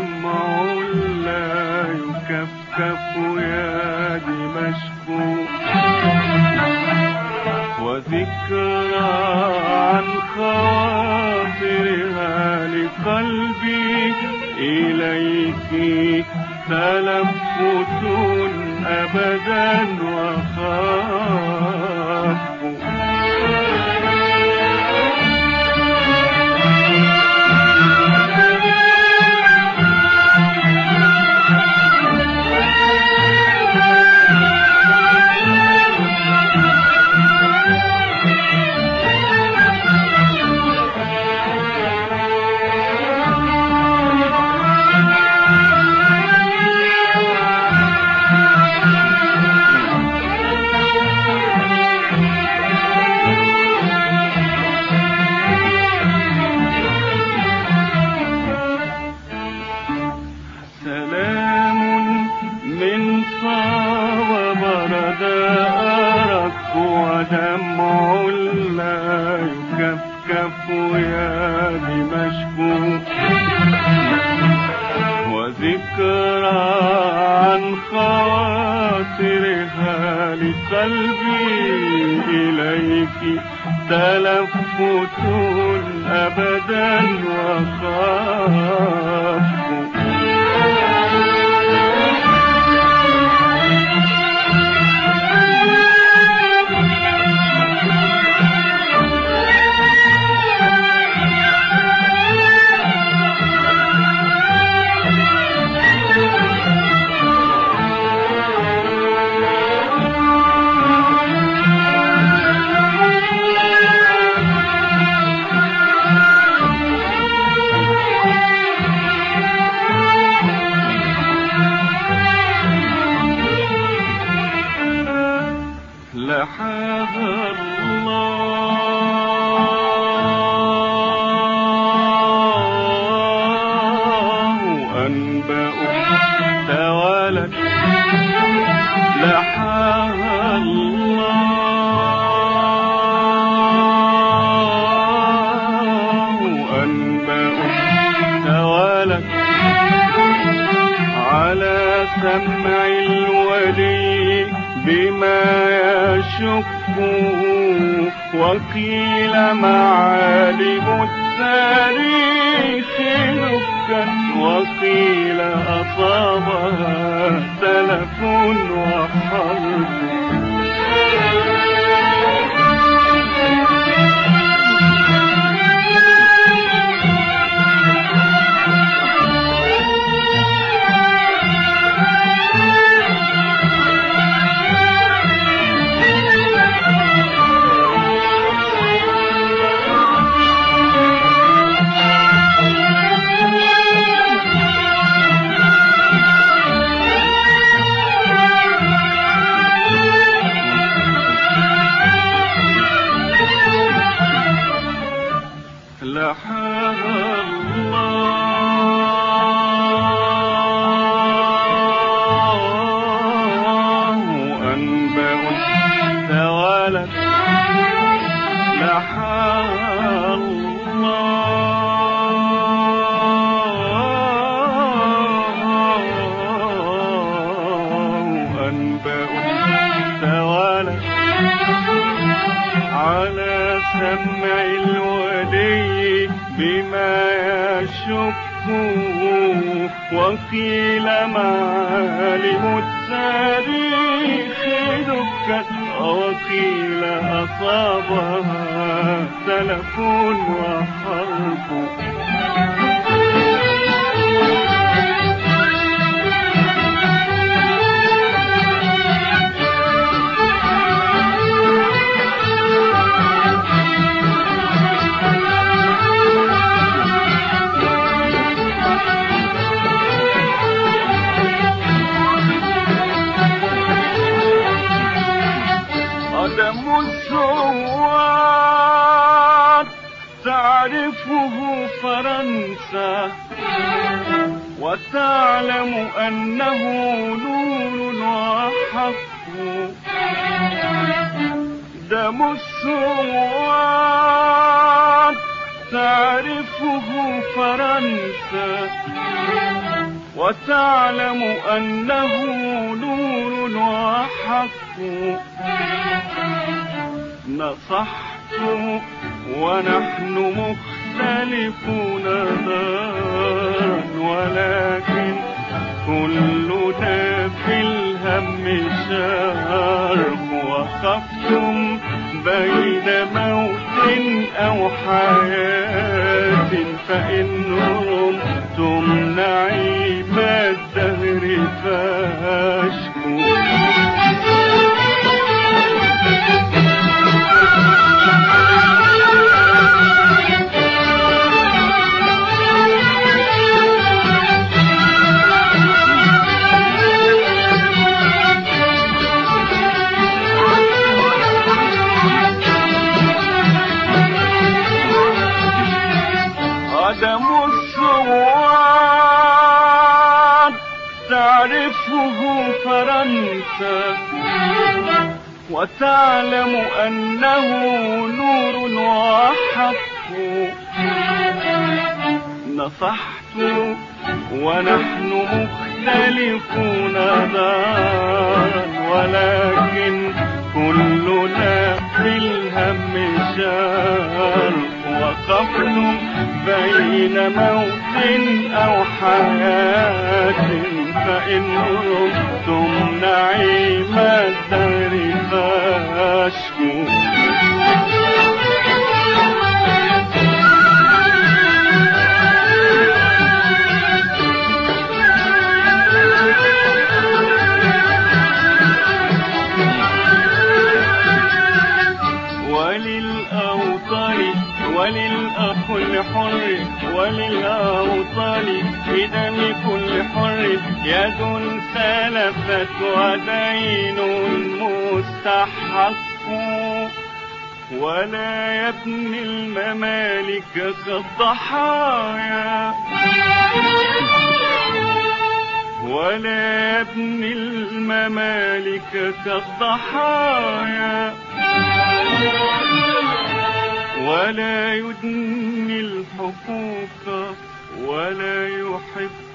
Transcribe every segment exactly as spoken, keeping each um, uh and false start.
ودمع لا يكفكف يا دمشق، وذكرى عن خواطرها لقلبي إليك تلفت أبدا وخاف. ودمع لا يكفكف يا دمشق، وذكرى عن خواطرها لقلبي إليك تلفت أبدا وخاف. لحاها الله أنبأ توالت، لحاها الله أنبأ توالت على سمع الولي بما يشق، وقيل معالم التاريخ دكا، وقيل أصابها تلف وحرب. لحاها الله أنبأ توالت، لحاها الله أنبأ توالت على سمع الولي بما يشق، وقيل معالم التاريخ دكت، وقيل أصابها تلف وحرب. قدم الثوار تعرفه فرنسا، وتعلم أنه نور وحق. دم الثوار تعرفه فرنسا، وتعلم أنه نور وحق. نصحت ونحن مختلفون دارا، ولكن كلنا في الهم شارق. وقفتم بين موت أو حياة، فإن رمتم نعيم الدهر فاشكوا. عدم الصواب تعرفه فرنسا، وتعلم أنه نور وحق. نصحت ونحن مختلفون دارا، ولكن كلنا في الهم شارق. وقفت بين موت أو حياة، فإن رمتم نعيم الدهر فاشكوا. وللأوطان وللأخ الحر وللأوطان بدم كل حر يد سلفت ودين مستحق. ولا يبني الممالك كالضحايا، ولا يبني الممالك كالضحايا، ولا يدني الحقوق ولا يحب.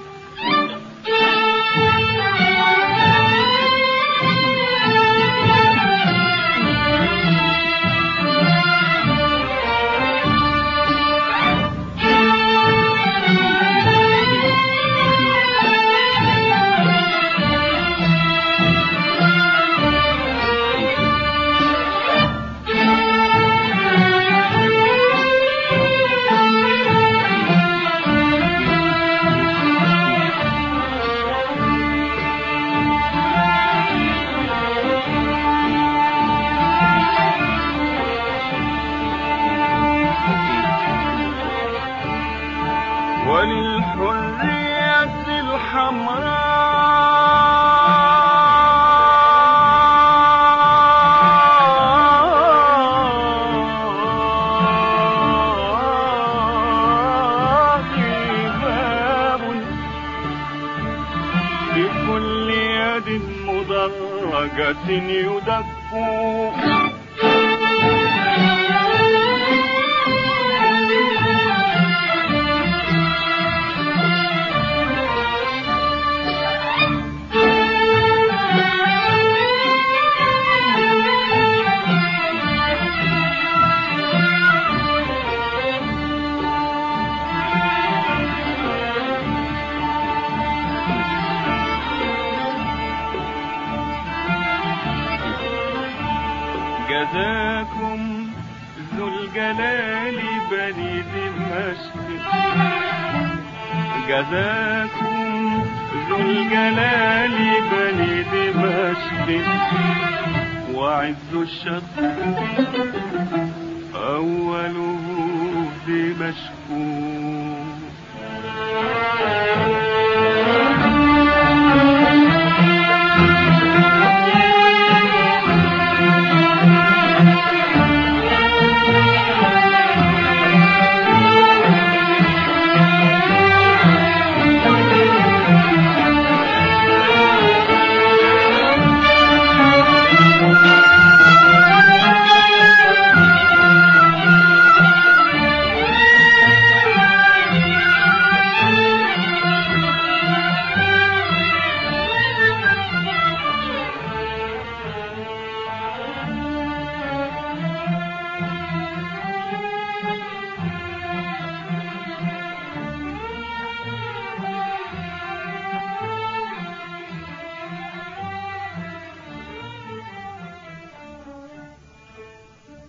وللحرية الحمراء باب بكل يد مدرجة يدق. جزاكم ذو الجلال بني دمشق، جزاكم ذو الجلال بني دمشق. وعز الشرق أوله دمشق.